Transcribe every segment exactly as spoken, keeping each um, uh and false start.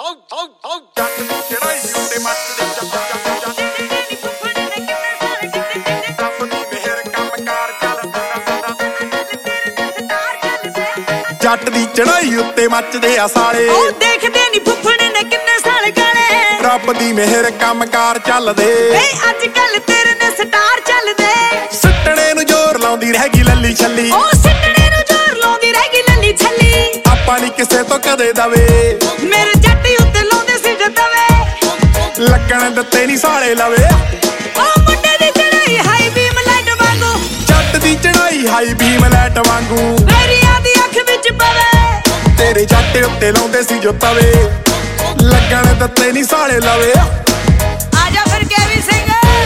ਜੱਟ ਦੀ ਚੜਾਈ ਉੱਤੇ ਮੱਚਦੇ ਜੱਟ ਰੱਬ ਦੀ ਮਿਹਰ ਕੰਮਕਾਰ ਚੱਲਦਾ। ਜੱਟ ਦੀ ਚੜਾਈ ਉੱਤੇ ਮੱਚਦੇ ਆ ਸਾਲੇ, ਉਹ ਦੇਖਦੇ ਨੀ ਫੁੱਫੜ ਨੇ ਕਿੰਨੇ ਸਾਲ ਗਾਲੇ। ਰੱਬ ਦੀ ਮਿਹਰ ਕੰਮਕਾਰ ਚੱਲਦੇ। ਏ ਅੱਜ ਕੱਲ ਤੇਰੇ ਨੇ ਸਟਾਰ ਚੱਲਦੇ। ਸਿੱਟਣੇ ਨੂੰ ਜ਼ੋਰ ਲਾਉਂਦੀ ਰਹਿ ਗਈ ਲੱਲੀ ਛੱਲੀ, ਉਹ ਸਿੱਟਣੇ ਨੂੰ ਜ਼ੋਰ ਲਾਉਂਦੀ ਰਹਿ ਗਈ ਲੱਲੀ ਛੱਲੀ। ਆਪਾਂ ਨੀ ਕਿਸੇ ਤੋਂ ਕਦੇ ਦਵੇ, ਮੇਰੇ ਜੱਟ ਉੱਤੇ ਲਾਉਂਦੇ ਸੀ ਜਦਵੇ। ਲੱਗਣ ਦਿੱਤੇ ਨੀ ਸਾਲੇ ਲਵੇ। ਉਹ ਮੁੰਡੇ ਦੀ ਚੜਾਈ ਹਾਈ ਬੀਮ ਲਾਈਟ ਵਾਂਗੂ, ਜੱਟ ਦੀ ਚੜਾਈ ਹਾਈ ਬੀਮ ਲਾਈਟ ਵਾਂਗੂ ਮੇਰੀਆਂ ਦੀ ਅੱਖ ਵਿੱਚ ਪਵੇ। ਤੇਰੇ ਜੱਟ ਉੱਤੇ ਲਾਉਂਦੇ ਸੀ ਜੋ ਤਵੇ, ਲੱਗਣ ਦਿੱਤੇ ਨੀ ਸਾਲੇ ਲਵੇ। ਆਜਾ ਫਿਰ ਕੇਵੀ ਸਿੰਘ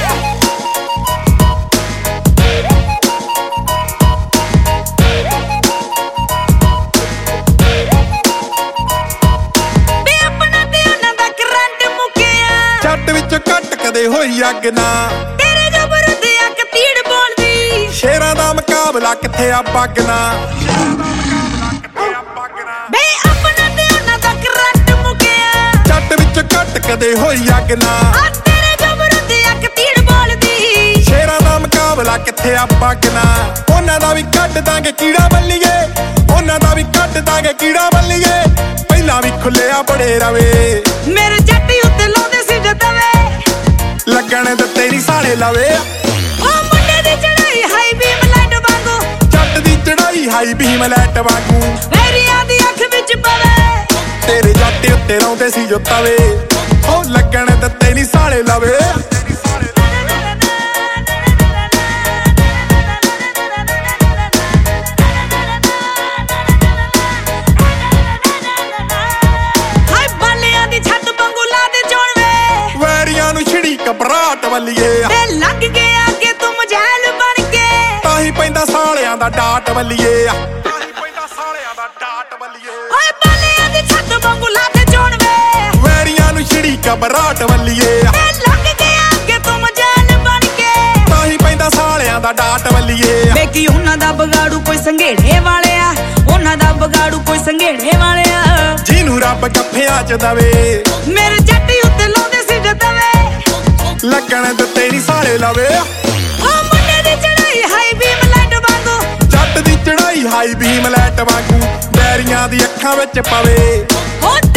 ਵੀ ਆਪਣਾ ਤੇ ਉਹਨਾਂ ਦਾ ਕਰੰਟ ਮੁੱਕਿਆ। ਜੱਟ ਵਿੱਚ ਘੱਟ ਕਦੇ ਹੋਈ ਅੱਗ ਨਾ, ਤੇਰੇ ਜਬਰ ਦੀ ਅੱਖ ਤੀੜ ਬੋਲਦੀ। ਸ਼ੇਰਾਂ ਦਾ ਮੁਕਾਬਲਾ ਕਿੱਥੇ ਆ ਪੱਗਣਾ। ਬੇ ਆਪਣਾ ਤੇ ਉਹਨਾਂ ਦਾ ਕਰੰਟ ਮੁੱਕਿਆ। ਜੱਟ ਵਿੱਚ ਘੱਟ ਕਦੇ ਹੋਈ ਅੱਗ ਨਾ, ਆ ਤੇਰੇ ਜਬਰ ਦੀ ਅੱਖ ਤੀੜ ਬੋਲਦੀ। ਸ਼ੇਰਾਂ ਦਾ ਮੁਕਾਬਲਾ ਕਿੱਥੇ ਆ ਪੱਗਣਾ। ਉਹਨਾਂ ਦਾ ਵੀ ਕੱਢ ਦਾਂਗੇ ਕੀੜਾ ਬੱਲੀਏ, ਉਹਨਾਂ ਦਾ ਵੀ ਕੱਢ ਦਾਂਗੇ ਕੀੜਾ ਬੱਲੀਏ। ਪਹਿਲਾਂ ਵੀ ਖੁੱਲਿਆ ਬੜੇ ਰਵੇ, ਮੇਰੇ ਜੱਟ ਉੱਤੇ ਲਾਉਂਦੇ ਸੀ ਜਦਵੇ। ਲੱਗਣ ਦਿੱਤੇ ਨੀ ਸਾਲੇ ਲਵੇ। ਉਹ ਮੁੰਡੇ ਦੀ ਚੜਾਈ ਹਾਈ ਬੀਮ ਲਾਈਟ ਵਾਂਗੂ, ਜੱਟ ਦੀ ਚੜਾਈ ਹਾਈ ਬੀਮ ਲਾਈਟ ਵਾਂਗੂ ਮੇਰੀਆਂ ਦੀ ਅੱਖ ਵਿੱਚ ਪਵੇ। ਤੇਰੇ ਜੱਟ ਉੱਤੇ ਲਾਉਂਦੇ ਸੀ ਜੋ ਤਵੇ, ਉਹ ਲੱਗਣ ਦਿੱਤੇ ਨੀ ਸਾਲੇ ਲਵੇ। ਹਾਏ ਬਾਲਿਆਂ ਦੀ ਛੱਤ ਵਾਂਗੂ ਲਾ ਦੇ ਜੋੜਵੇ। ਵੈਰੀਆਂ ਨੂੰ ਛਿੜੀ ਘਬਰਾਹਟ ਵੱਲੀਏ, ਤੇ ਲੱਗ ਗਿਆ ਕਿ ਤੂੰ ਮਜੈਲ ਬਣ ਕੇ। ਤਾਂ ਹੀ ਪੈਂਦਾ ਸਾਲਿਆਂ ਦਾ ਡਾਟ ਵੱਲੀਏ, ਤਾਂ ਹੀ ਪੈਂਦਾ ਸਾਲਿਆਂ ਦਾ ਡਾਟ ਵੱਲੀਏ। ਹਾਏ ਬਾਲਿਆਂ ਦੀ ਛੱਤ ਵਾਂਗੂ ਲਾ ਦੇ ਜੋੜਵੇ। ਵੈਰੀਆਂ ਨੂੰ ਛਿੜੀ ਘਬਰਾਹਟ ਵੱਲੀਏ, ਤੇ ਲੱਗ ਗਿਆ ਕਿ ਤੂੰ ਮਜੈਲ ਬਣ ਕੇ। ਤਾਂ ਹੀ ਪੈਂਦਾ ਸਾਲਿਆਂ ਦਾ ਡਾਟ ਵੱਲੀਏ। ਵੇ ਕੀ ਉਹਨਾਂ ਦਾ ਬਗਾੜੂ ਕੋਈ ਸੰਘੇੜੇ ਵਾਲਿਆ, ਉਹਨਾਂ ਦਾ ਬਗਾੜੂ ਕੋਈ ਸੰਘੇੜੇ ਵਾਲਿਆ। ਜਿਹਨੂੰ ਰੱਬ ਗੱਫਿਆਂ ਚ ਦਵੇ, ਮੇਰੇ ਜੱਟ ਉੱਤੇ ਲਾਉਂਦੇ ਸੀ ਜਦਵੇ। ਲੱਗਣ ਦਿੱਤੇ ਨੀ ਸਾਲੇ ਲਵੇ। ਉਹ ਮੁੰਡੇ ਦੀ ਚੜਾਈ ਹਾਈ ਬੀਮ ਲਾਈਟ ਵਾਂਗੂ, ਜੱਟ ਦੀ ਚੜਾਈ ਹਾਈ ਬੀਮ ਲਾਈਟ ਵਾਂਗੂ ਵੈਰੀਆਂ ਦੀ ਅੱਖਾਂ ਵਿੱਚ ਪਵੇ। ਉਹ